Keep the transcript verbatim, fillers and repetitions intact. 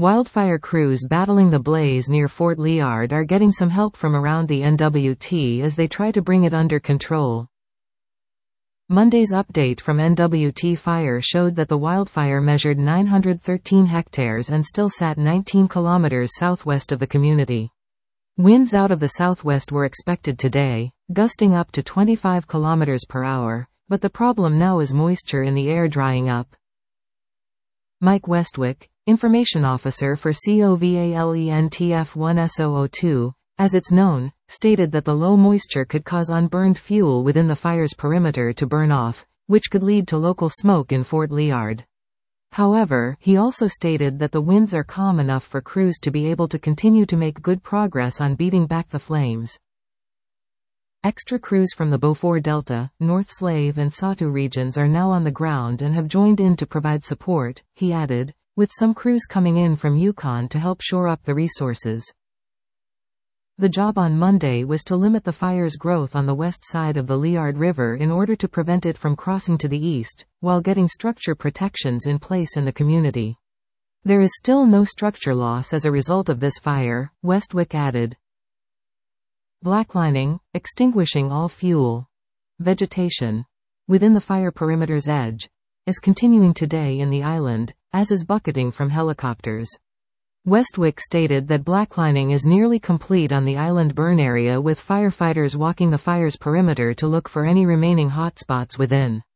Wildfire crews battling the blaze near Fort Liard are getting some help from around the N W T as they try to bring it under control. Monday's update from N W T Fire showed that the wildfire measured nine hundred thirteen hectares and still sat nineteen kilometers southwest of the community. Winds out of the southwest were expected today, gusting up to twenty-five kilometers per hour, but the problem now is moisture in the air drying up. Mike Westwick, information officer for COVALENTF one S zero zero two, as it's known, stated that the low moisture could cause unburned fuel within the fire's perimeter to burn off, which could lead to local smoke in Fort Liard. However, he also stated that the winds are calm enough for crews to be able to continue to make good progress on beating back the flames. Extra crews from the Beaufort Delta, North Slave and Satu regions are now on the ground and have joined in to provide support, he added, with some crews coming in from Yukon to help shore up the resources. The job on Monday was to limit the fire's growth on the west side of the Liard River in order to prevent it from crossing to the east, while getting structure protections in place in the community. There is still no structure loss as a result of this fire, Westwick added. Blacklining, extinguishing all fuel, vegetation within the fire perimeter's edge, is continuing today in the island, as is bucketing from helicopters. Westwick stated that blacklining is nearly complete on the island burn area, with firefighters walking the fire's perimeter to look for any remaining hotspots within.